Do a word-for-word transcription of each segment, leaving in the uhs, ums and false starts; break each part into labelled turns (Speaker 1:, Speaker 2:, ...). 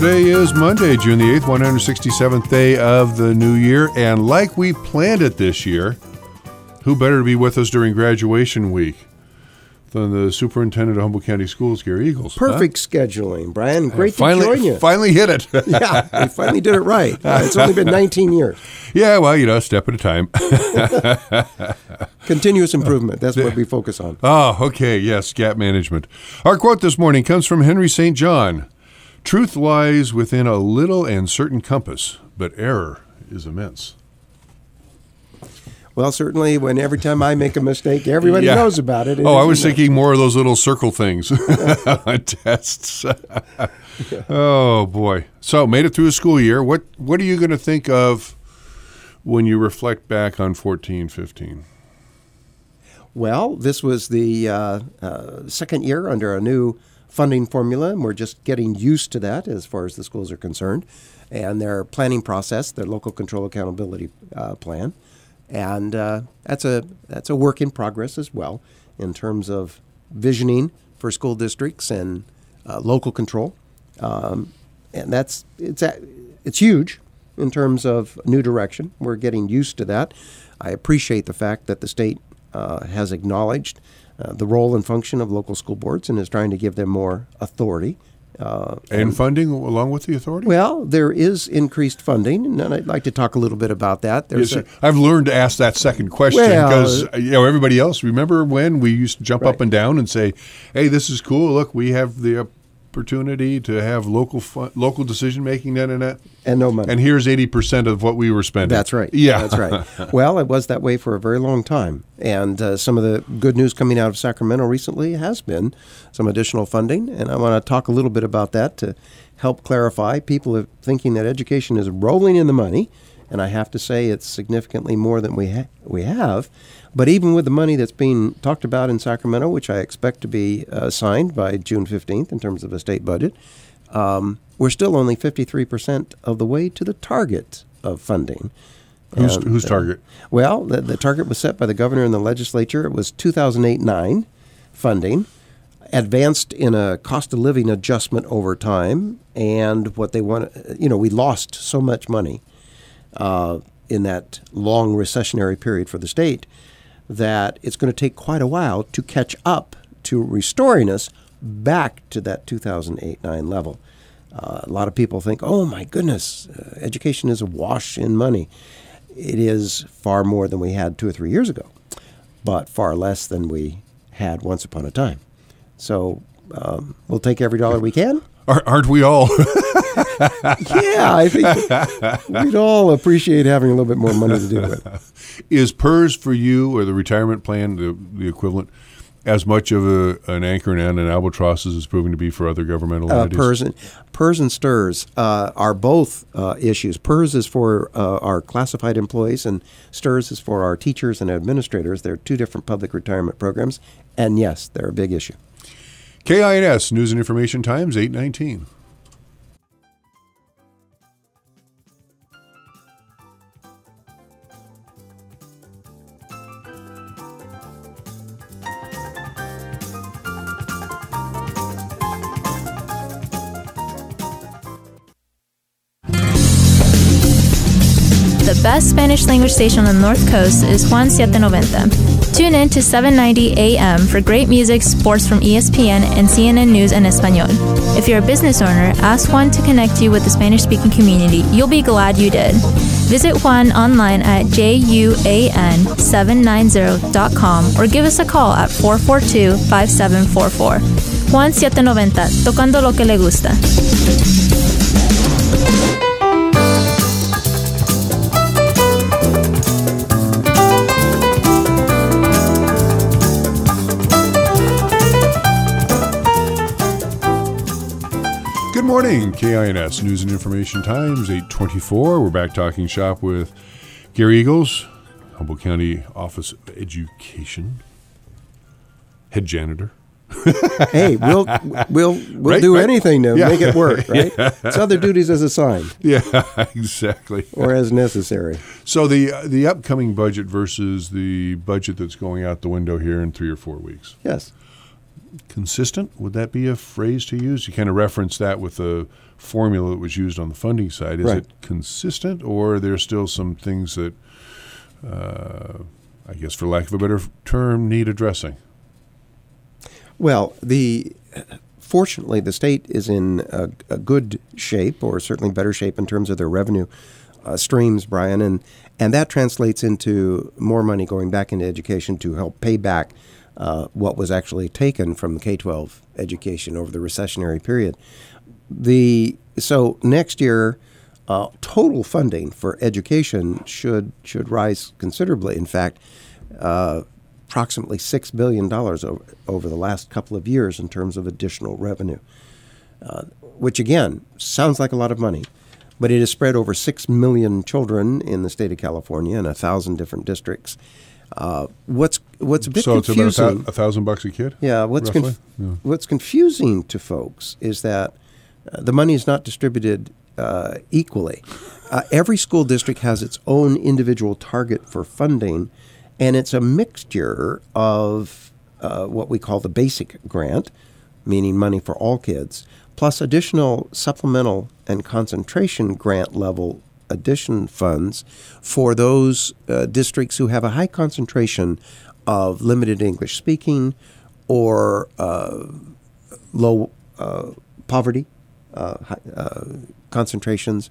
Speaker 1: Today is Monday, June the eighth, one hundred sixty-seventh day of the new year. And like we planned it this year, who better to be with us during graduation week than the superintendent of Humboldt County Schools, Gary Eagles.
Speaker 2: Perfect huh? scheduling, Brian. Great uh,
Speaker 1: finally,
Speaker 2: to join you.
Speaker 1: Finally hit it.
Speaker 2: Yeah, we finally did it right. Uh, it's only been nineteen years.
Speaker 1: Yeah, well, you know, a step at a time.
Speaker 2: Continuous improvement. That's what we focus on.
Speaker 1: Oh, okay. Yes, gap management. Our quote this morning comes from Henry Saint John. Truth lies within a little and certain compass, but error is immense.
Speaker 2: Well, certainly, when every time I make a mistake, everybody
Speaker 1: yeah.
Speaker 2: knows about it. it
Speaker 1: oh, I was thinking more of those little circle things on tests. yeah. Oh, boy. So, made it through a school year. What What are you going to think of when you reflect back on fourteen fifteen?
Speaker 2: Well, this was the uh, uh, second year under a new funding formula, and we're just getting used to that as far as the schools are concerned, and their planning process, their local control accountability uh, plan. And uh, that's a that's a work in progress as well in terms of visioning for school districts and uh, local control, um, and that's it's a, it's huge in terms of new direction. We're getting used to that. I appreciate the fact that the state uh, has acknowledged uh, the role and function of local school boards and is trying to give them more authority. Uh,
Speaker 1: and, and funding along with the authority?
Speaker 2: Well, there is increased funding, and I'd like to talk a little bit about that. There's
Speaker 1: yes,
Speaker 2: a,
Speaker 1: I've learned to ask that second question
Speaker 2: well,
Speaker 1: because you know everybody else. Remember when we used to jump
Speaker 2: right.
Speaker 1: up and down and say, "Hey, this is cool. Look, we have the opportunity to have local fun, local decision making." And
Speaker 2: and no money.
Speaker 1: And here's eighty percent of what we were spending.
Speaker 2: That's right.
Speaker 1: Yeah,
Speaker 2: that's right. Well, it was that way for a very long time, and uh, some of the good news coming out of Sacramento recently has been some additional funding, and I want to talk a little bit about that to help clarify. People are thinking that education is rolling in the money, and I have to say it's significantly more than we ha- we have. But even with the money that's being talked about in Sacramento, which I expect to be uh, signed by June fifteenth in terms of a state budget, um, we're still only fifty-three percent of the way to the target of funding.
Speaker 1: Who's,
Speaker 2: and,
Speaker 1: whose target?
Speaker 2: Uh, well, the, the target was set by the governor and the legislature. It was two thousand eight nine funding, advanced in a cost of living adjustment over time. And what they want, you know, we lost so much money uh, in that long recessionary period for the state that it's going to take quite a while to catch up to restoring us back to that two thousand eight nine level. Uh, a lot of people think, oh, my goodness, uh, education is awash in money. It is far more than we had two or three years ago, but far less than we had once upon a time. So um, we'll take every dollar we can.
Speaker 1: Aren't we all?
Speaker 2: Yeah, I think we'd all appreciate having a little bit more money to deal with.
Speaker 1: Is P E R S for you, or the retirement plan, the, the equivalent, as much of a, an anchor and an albatross as it's proving to be for other governmental
Speaker 2: Uh,
Speaker 1: entities?
Speaker 2: P E R S and, P E R S and S T R S uh, are both uh, issues. P E R S is for uh, our classified employees, and S T R S is for our teachers and administrators. They're two different public retirement programs, and yes, they're a big issue.
Speaker 1: K I N S, News and Information Times, eight nineteen.
Speaker 3: The best Spanish language station on the North Coast is Juan seven ninety. Tune in to seven ninety A M for great music, sports from E S P N, and C N N News en Español. If you're a business owner, ask Juan to connect you with the Spanish-speaking community. You'll be glad you did. Visit Juan online at juan seven ninety dot com or give us a call at four four two, five seven four four. Juan seven ninety, tocando lo que le gusta.
Speaker 1: Good morning, K I N S News and Information Times, eight twenty-four. We're back talking shop with Gary Eagles, Humboldt County Office of Education, head janitor.
Speaker 2: Hey, we'll we'll we'll
Speaker 1: Right,
Speaker 2: do
Speaker 1: right.
Speaker 2: anything to
Speaker 1: Yeah.
Speaker 2: make it work, right?
Speaker 1: Yeah.
Speaker 2: It's other duties as assigned
Speaker 1: Yeah, exactly.
Speaker 2: or as necessary.
Speaker 1: So the uh, the upcoming budget versus the budget that's going out the window here in three or four weeks.
Speaker 2: Yes.
Speaker 1: Consistent? Would that be a phrase to use? You kind of reference that with the formula that was used on the funding side. Is
Speaker 2: Right.
Speaker 1: it consistent, or are there still some things that, uh, I guess for lack of a better term, need addressing?
Speaker 2: Well, the fortunately, the state is in a, a good shape, or certainly better shape in terms of their revenue uh, streams, Brian, and and that translates into more money going back into education to help pay back uh, what was actually taken from the K twelve education over the recessionary period. The so next year, uh, total funding for education should should rise considerably. In fact, uh, approximately six billion dollars over, over the last couple of years in terms of additional revenue, uh, which again sounds like a lot of money, but it is spread over six million children in the state of California in a thousand different districts. Uh, what's what's a bit
Speaker 1: So it's
Speaker 2: confusing?
Speaker 1: about a, thou- a thousand bucks a kid?
Speaker 2: Yeah, what's
Speaker 1: roughly?
Speaker 2: conf-
Speaker 1: Yeah.
Speaker 2: what's confusing to folks is that uh, the money is not distributed uh, equally. Uh, every school district has its own individual target for funding, and it's a mixture of uh, what we call the basic grant, meaning money for all kids, plus additional supplemental and concentration grant level addition funds for those uh, districts who have a high concentration of limited English speaking or uh, low uh, poverty uh, high, uh, concentrations,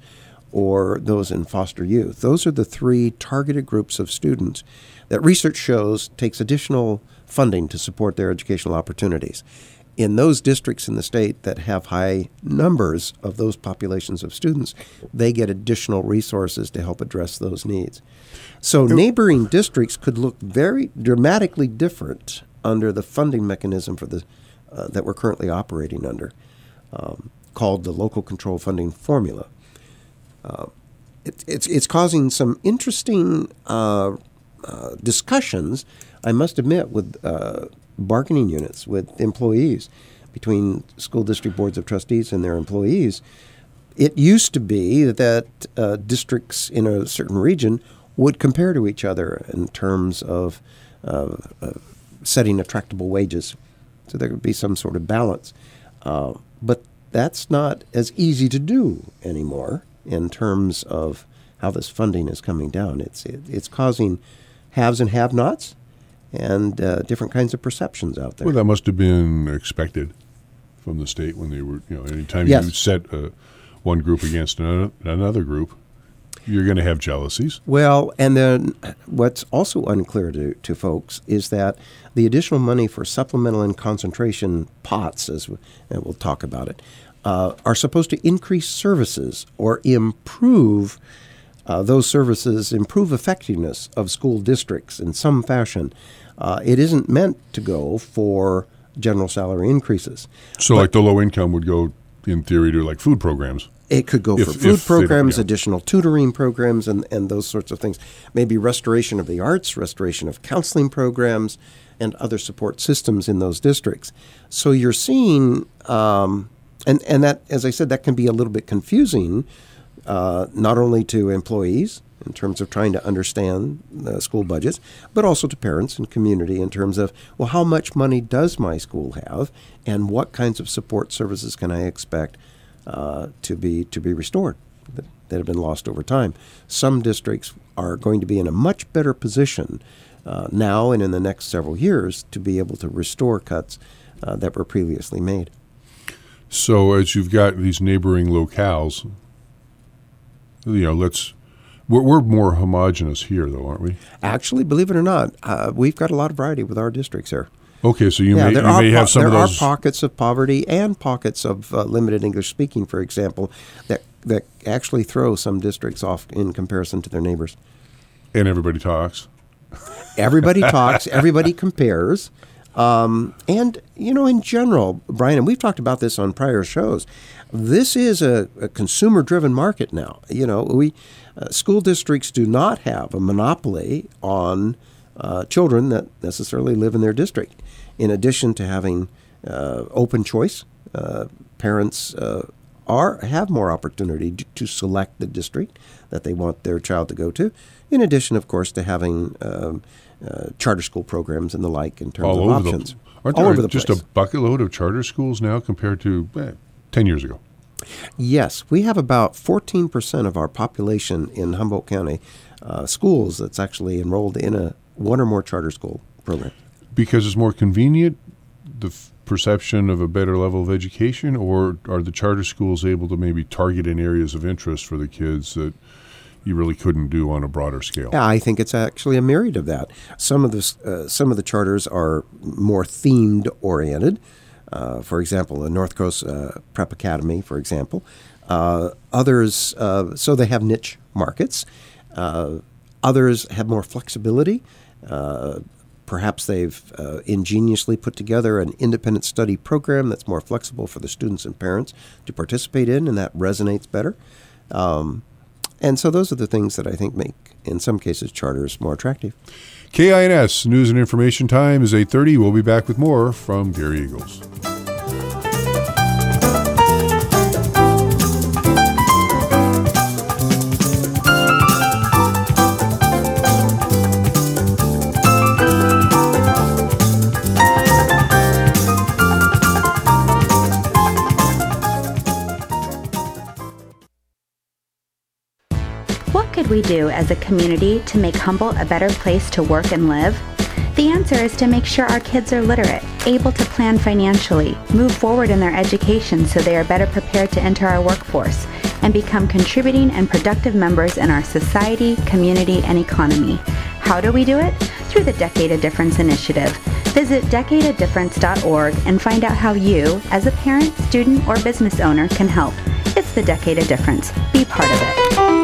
Speaker 2: or those in foster youth. Those are the three targeted groups of students that research shows takes additional funding to support their educational opportunities. In those districts in the state that have high numbers of those populations of students, they get additional resources to help address those needs. So neighboring districts could look very dramatically different under the funding mechanism for the uh, that we're currently operating under, um, called the local control funding formula. Uh, it, it's it's causing some interesting uh, uh, discussions, I must admit, with uh, bargaining units, with employees, between school district boards of trustees and their employees. It used to be that uh, districts in a certain region would compare to each other in terms of uh, uh, setting attractable wages, so there would be some sort of balance. Uh, but that's not as easy to do anymore in terms of how this funding is coming down. It's it, it's causing haves and have-nots and uh, different kinds of perceptions out there.
Speaker 1: Well, that must have been expected from the state when they were, you know, anytime
Speaker 2: Yes.
Speaker 1: you set uh, one group against another, another group, you're going to have jealousies.
Speaker 2: Well, and then what's also unclear to, to folks is that the additional money for supplemental and concentration pots, as we, and we'll talk about it, uh, are supposed to increase services or improve uh, those services, improve effectiveness of school districts in some fashion. Uh, it isn't meant to go for general salary increases.
Speaker 1: So
Speaker 2: But-
Speaker 1: like the low income would go, in theory, to like food programs.
Speaker 2: It could go
Speaker 1: If-
Speaker 2: for
Speaker 1: if
Speaker 2: food
Speaker 1: they don't-
Speaker 2: programs,
Speaker 1: yeah.
Speaker 2: additional tutoring programs, and, and those sorts of things. Maybe restoration of the arts, restoration of counseling programs, and other support systems in those districts. So you're seeing, um, and, and that, as I said, that can be a little bit confusing, uh, not only to employees in terms of trying to understand the school budgets, but also to parents and community in terms of, well, how much money does my school have, and what kinds of support services can I expect Uh, to be to be restored that, that have been lost over time. Some districts are going to be in a much better position uh, now and in the next several years to be able to restore cuts uh, that were previously made.
Speaker 1: So as you've got these neighboring locales, you know, let's we're, we're more homogenous here, though, aren't we?
Speaker 2: Actually, believe it or not, uh, we've got a lot of variety with our districts here.
Speaker 1: Okay, so you
Speaker 2: yeah,
Speaker 1: may
Speaker 2: there
Speaker 1: you
Speaker 2: are
Speaker 1: may
Speaker 2: po-
Speaker 1: have some
Speaker 2: there
Speaker 1: of those.
Speaker 2: are pockets of poverty and pockets of uh, limited English speaking, for example, that that actually throw some districts off in comparison to their neighbors.
Speaker 1: And everybody talks.
Speaker 2: Everybody talks, everybody compares. Um, and, you know, in general, Brian, and we've talked about this on prior shows, this is a, a consumer-driven market now. You know, we uh, school districts do not have a monopoly on uh, children that necessarily live in their district. In addition to having uh, open choice, uh, parents uh, are have more opportunity to, to select the district that they want their child to go to. In addition, of course, to having um, uh, charter school programs and the like in terms
Speaker 1: All
Speaker 2: of
Speaker 1: over
Speaker 2: options.
Speaker 1: the, aren't
Speaker 2: all
Speaker 1: there
Speaker 2: over the
Speaker 1: just
Speaker 2: place.
Speaker 1: a bucket load of charter schools now compared to eh, ten years ago?
Speaker 2: Yes, we have about fourteen percent of our population in Humboldt County uh, schools that's actually enrolled in a one or more charter school program.
Speaker 1: Because it's more convenient, the f- perception of a better level of education, or are the charter schools able to maybe target in areas of interest for the kids that you really couldn't do on a broader scale?
Speaker 2: Yeah, I think it's actually a myriad of that. Some of the uh, some of the charters are more themed oriented. Uh, for example, the North Coast uh, Prep Academy, for example. Uh, others, uh, so they have niche markets. Uh, others have more flexibility. Uh, perhaps they've uh, ingeniously put together an independent study program that's more flexible for the students and parents to participate in, and that resonates better. Um, and so those are the things that I think make, in some cases, charters more attractive.
Speaker 1: K I N S News and Information Time is eight thirty. We'll be back with more from Gary Eagles.
Speaker 4: What could we do as a community to make Humboldt a better place to work and live? The answer is to make sure our kids are literate, able to plan financially, move forward in their education so they are better prepared to enter our workforce, and become contributing and productive members in our society, community, and economy. How do we do it? Through the Decade of Difference initiative. Visit decade of difference dot org and find out how you, as a parent, student, or business owner, can help. It's the Decade of Difference. Be part of it.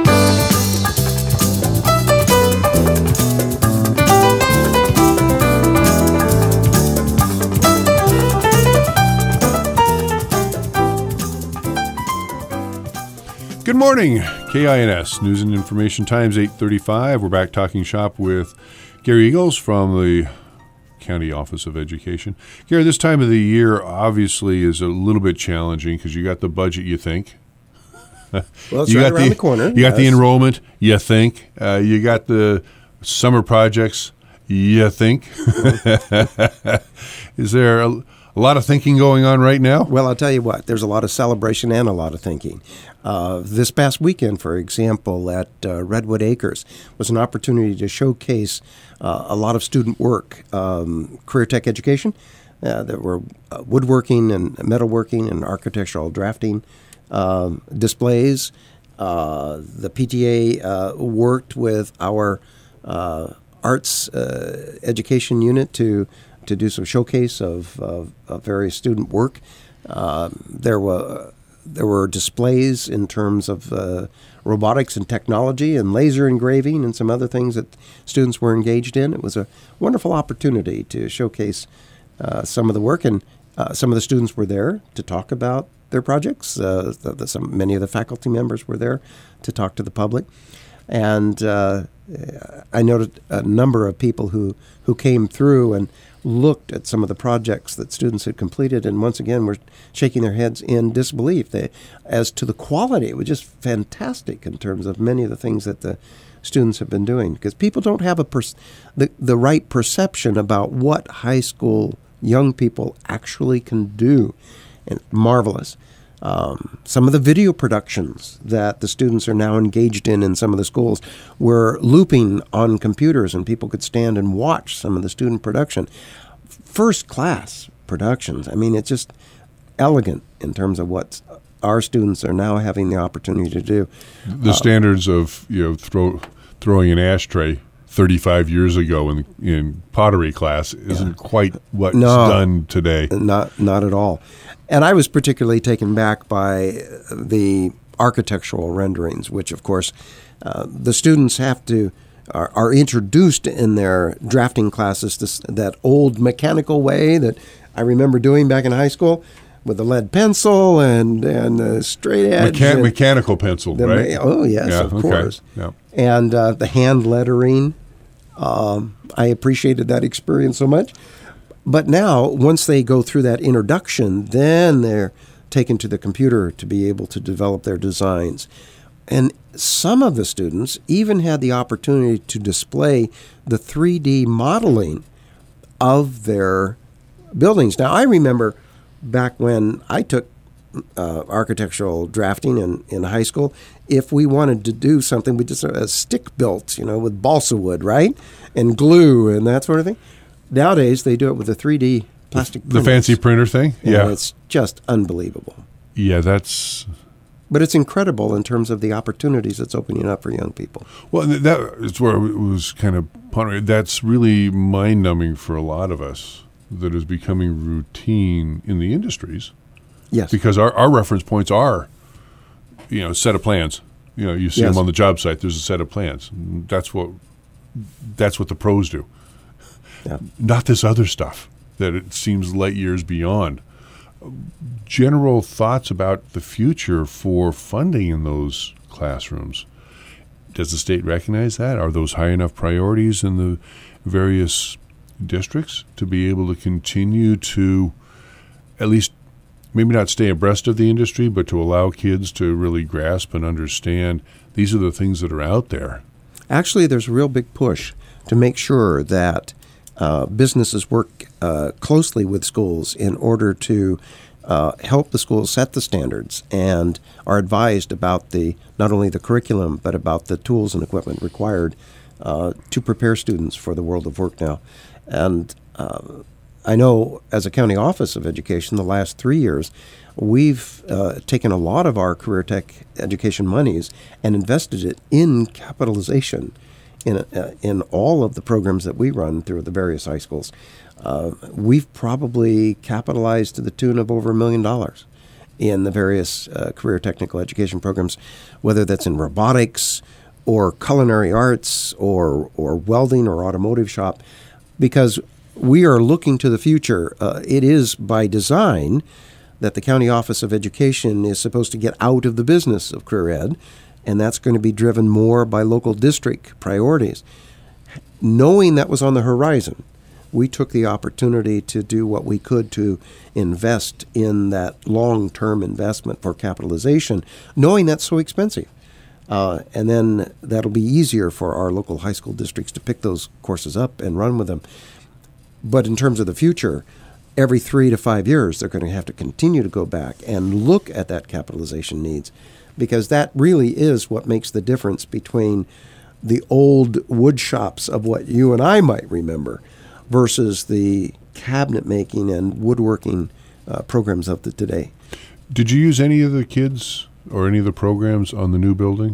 Speaker 1: Good morning, K I N S News and Information Times eight thirty-five. We're back talking shop with Gary Eagles from the County Office of Education. Gary, this time of the year obviously is a little bit challenging because you got the budget, you think.
Speaker 2: Well, it's
Speaker 1: you
Speaker 2: right
Speaker 1: got
Speaker 2: around
Speaker 1: the,
Speaker 2: the corner.
Speaker 1: You got
Speaker 2: yes.
Speaker 1: the enrollment, you think. Uh, you got the summer projects, you think. Is there a, a lot of thinking going on right now?
Speaker 2: Well, I'll tell you what, there's a lot of celebration and a lot of thinking. Uh, this past weekend, for example, at uh, Redwood Acres was an opportunity to showcase uh, a lot of student work, um, career tech education. Uh, there were uh, woodworking and metalworking and architectural drafting um, displays. Uh, the P T A uh, worked with our uh, arts uh, education unit to to do some showcase of, of, of various student work. Uh, there were there were displays in terms of uh, robotics and technology and laser engraving and some other things that students were engaged in. It was a wonderful opportunity to showcase uh, some of the work, and uh, some of the students were there to talk about their projects. Uh, the, the, some, many of the faculty members were there to talk to the public. And uh, I noted a number of people who, who came through and looked at some of the projects that students had completed, and once again were shaking their heads in disbelief they, as to the quality. It was just fantastic in terms of many of the things that the students have been doing, because people don't have a pers- the, the right perception about what high school young people actually can do. And marvelous. Um, some of the video productions that the students are now engaged in in some of the schools were looping on computers, and people could stand and watch some of the student production. First class productions. I mean, it's just elegant in terms of what our students are now having the opportunity to do.
Speaker 1: The
Speaker 2: uh,
Speaker 1: standards of, you know, throw, throwing an ashtray thirty-five years ago in in pottery class isn't yeah. quite what's
Speaker 2: no,
Speaker 1: done today.
Speaker 2: Not not at all. And I was particularly taken back by the architectural renderings, which, of course, uh, the students have to are, are introduced in their drafting classes to that old mechanical way that I remember doing back in high school with the lead pencil and and the straight edge.
Speaker 1: Mechan-
Speaker 2: and
Speaker 1: mechanical pencil,
Speaker 2: the,
Speaker 1: right?
Speaker 2: Oh, yes,
Speaker 1: yeah,
Speaker 2: of
Speaker 1: okay.
Speaker 2: course.
Speaker 1: Yeah.
Speaker 2: And uh, the hand lettering. Um, I appreciated that experience so much. But now, once they go through that introduction, then they're taken to the computer to be able to develop their designs. And some of the students even had the opportunity to display the three D modeling of their buildings. Now, I remember back when I took uh, architectural drafting in, in high school. If we wanted to do something, we just a stick built, you know, with balsa wood, right, and glue and that sort of thing. Nowadays, they do it with a three D plastic.
Speaker 1: The fancy printer thing.
Speaker 2: And
Speaker 1: yeah,
Speaker 2: it's just unbelievable.
Speaker 1: Yeah, that's.
Speaker 2: But it's incredible in terms of the opportunities it's opening up for young people.
Speaker 1: Well, that is where I was kind of pondering. That's really mind-numbing for a lot of us. That is becoming routine in the industries.
Speaker 2: Yes.
Speaker 1: Because our, our reference points are, you know, set of plans. You know, you see
Speaker 2: Yes.
Speaker 1: them on the job site. There's a set of plans. That's what. That's what the pros do.
Speaker 2: Yeah.
Speaker 1: Not this other stuff that it seems light years beyond. General thoughts about the future for funding in those classrooms. Does the state recognize that? Are those high enough priorities in the various districts to be able to continue to at least maybe not stay abreast of the industry, but to allow kids to really grasp and understand these are the things that are out there?
Speaker 2: Actually, there's a real big push to make sure that uh, businesses work uh, closely with schools in order to uh, help the schools set the standards and are advised about the not only the curriculum but about the tools and equipment required uh, to prepare students for the world of work now. And uh, I know as a county office of education, the last three years, we've uh, taken a lot of our career tech education monies and invested it in capitalization in uh, in all of the programs that we run through the various high schools. Uh, we've probably capitalized to the tune of over a million dollars in the various uh, career technical education programs, whether that's in robotics or culinary arts or or welding or automotive shop, because we are looking to the future. Uh, it is by design that the County Office of Education is supposed to get out of the business of career ed, and that's going to be driven more by local district priorities. Knowing that was on the horizon, we took the opportunity to do what we could to invest in that long-term investment for capitalization, knowing that's so expensive. Uh, and then that'll be easier for our local high school districts to pick those courses up and run with them. But in terms of the future, every three to five years, they're going to have to continue to go back and look at that capitalization needs, because that really is what makes the difference between the old wood shops of what you and I might remember versus the cabinet making and woodworking uh, programs of the today.
Speaker 1: Did you use any of the kids or any of the programs on the new building?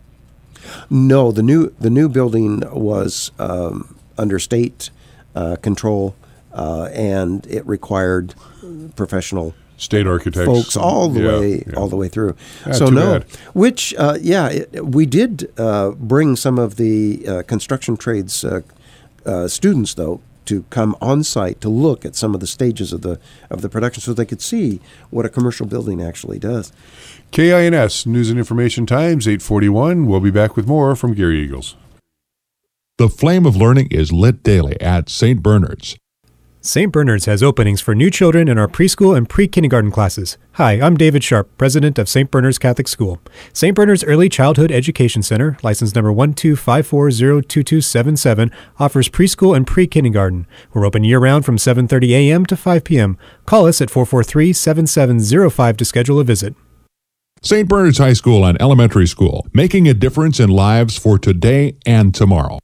Speaker 2: No, the new the new building was um, under state uh, control, uh, and it required professional
Speaker 1: State architects,
Speaker 2: folks all the
Speaker 1: yeah,
Speaker 2: way
Speaker 1: yeah.
Speaker 2: all the way through.
Speaker 1: Ah,
Speaker 2: so
Speaker 1: too
Speaker 2: no,
Speaker 1: bad.
Speaker 2: which uh, yeah, it, we did uh, bring some of the uh, construction trades uh, uh, students though to come on site to look at some of the stages of the of the production, so they could see what a commercial building actually does.
Speaker 1: K I N S News and Information Times, eight forty-one. We'll be back with more from Gary Eagles.
Speaker 5: The flame of learning is lit daily at Saint Bernard's.
Speaker 6: Saint Bernard's has openings for new children in our preschool and pre-kindergarten classes. Hi, I'm David Sharp, president of Saint Bernard's Catholic School. Saint Bernard's Early Childhood Education Center, license number one two five four zero two two seven seven, offers preschool and pre-kindergarten. We're open year-round from seven thirty a.m. to five p.m. Call us at four four three, seven seven zero five to schedule a visit.
Speaker 5: Saint Bernard's High School and Elementary School, making a difference in lives for today and tomorrow.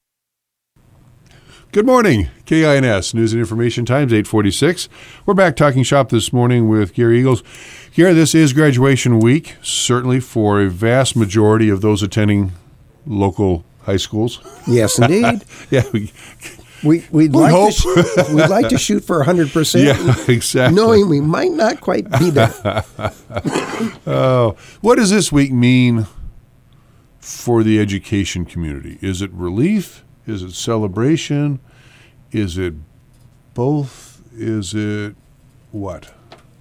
Speaker 1: Good morning, K I N S News and Information Times, eight forty-six. We're back talking shop this morning with Gary Eagles. Gary, this is graduation week, certainly for a vast majority of those attending local high schools.
Speaker 2: Yes, indeed.
Speaker 1: yeah, we,
Speaker 2: We, we'd,
Speaker 1: We
Speaker 2: like
Speaker 1: hope.
Speaker 2: To sh- we'd like to shoot for one hundred percent,
Speaker 1: yeah, exactly.
Speaker 2: knowing we might not quite be there.
Speaker 1: Oh, what does this week mean for the education community? Is it relief? Is it celebration? Is it both? Is it what?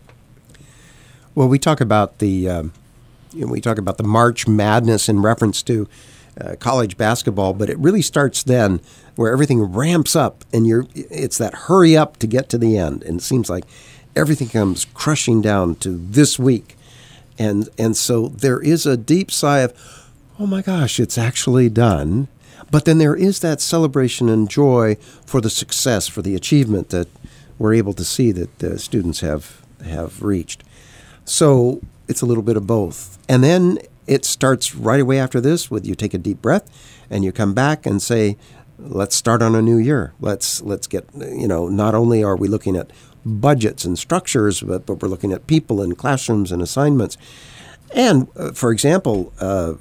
Speaker 2: Well, we talk about the um, you know, we talk about the March Madness in reference to uh, college basketball, but it really starts then, where everything ramps up, and you're it's that hurry up to get to the end, and it seems like everything comes crushing down to this week, and and so there is a deep sigh of, oh my gosh, it's actually done. But then there is that celebration and joy for the success, for the achievement that we're able to see that the students have have reached. So it's a little bit of both. And then it starts right away after this with you take a deep breath and you come back and say, let's start on a new year. Let's let's get, you know, not only are we looking at budgets and structures, but, but we're looking at people and classrooms and assignments. And, uh, for example, uh,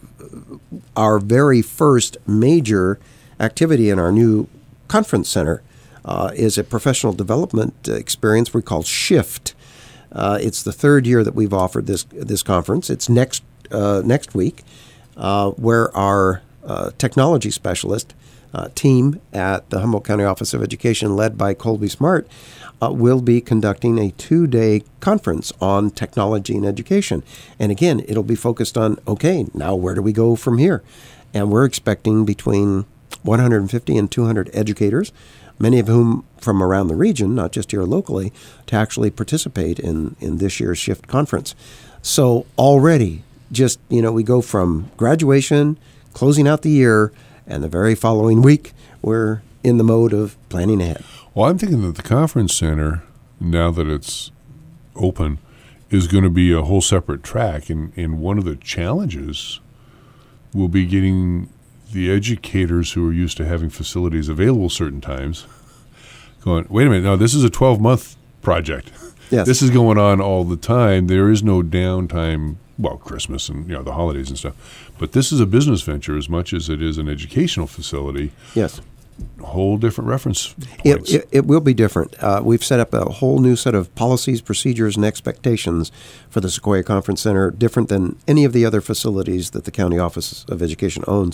Speaker 2: our very first major activity in our new conference center uh, is a professional development experience we call SHIFT. Uh, it's the third year that we've offered this this conference. It's next uh, next week, uh, where our uh, technology specialist uh, team at the Humboldt County Office of Education, led by Colby Smart, uh, will be conducting a two-day conference on technology and education. And again, it'll be focused on, okay, now where do we go from here? And we're expecting between one hundred fifty and two hundred educators, many of whom from around the region, not just here locally, to actually participate in, in this year's SHIFT conference. So already, just, you know, we go from graduation, closing out the year, and the very following week, we're in the mode of planning ahead.
Speaker 1: Well, I'm thinking that the conference center, now that it's open, is going to be a whole separate track. And, and one of the challenges will be getting the educators who are used to having facilities available certain times going, wait a minute, no, this is a twelve-month project.
Speaker 2: Yes.
Speaker 1: This is going on all the time. There is no downtime, well, Christmas and, you know, the holidays and stuff. But this is a business venture as much as it is an educational facility.
Speaker 2: Yes.
Speaker 1: Whole different reference
Speaker 2: It,
Speaker 1: points.
Speaker 2: it, it will be different. Uh, we've set up a whole new set of policies, procedures, and expectations for the Sequoia Conference Center, different than any of the other facilities that the County Office of Education owns.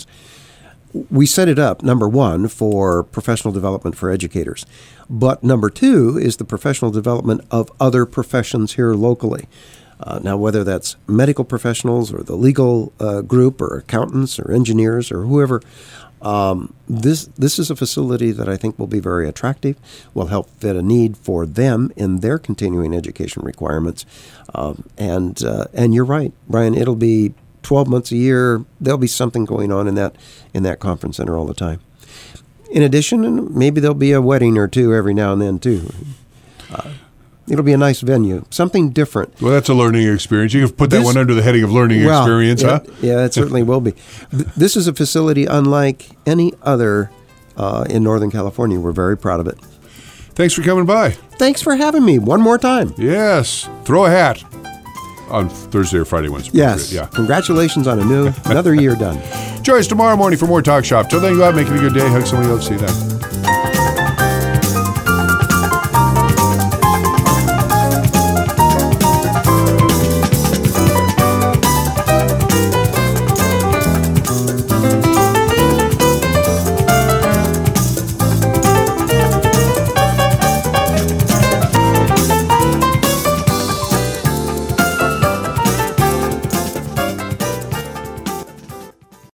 Speaker 2: We set it up, number one, for professional development for educators. But number two is the professional development of other professions here locally. Uh, now, whether that's medical professionals or the legal uh, group or accountants or engineers or whoever, um, this this is a facility that I think will be very attractive, will help fit a need for them in their continuing education requirements. Um, and uh, and you're right, Brian, it'll be twelve months a year. There'll be something going on in that in that conference center all the time. In addition, maybe there'll be a wedding or two every now and then, too. Uh, it'll be a nice venue, something different.
Speaker 1: Well, that's a learning experience. You can put that
Speaker 2: This-
Speaker 1: one under the heading of learning
Speaker 2: Well,
Speaker 1: experience,
Speaker 2: yeah,
Speaker 1: huh?
Speaker 2: Yeah, it certainly will be. Th- This is a facility unlike any other uh, in Northern California. We're very proud of it.
Speaker 1: Thanks for coming by.
Speaker 2: Thanks for having me one more time.
Speaker 1: Yes. Throw a hat on Thursday or Friday when it's
Speaker 2: Yes.
Speaker 1: appropriate. Yeah.
Speaker 2: Congratulations on a new another year done.
Speaker 1: Join us tomorrow morning for more Talk Shop. Till then, go out, make it a good day. Hug somebody else. See you then.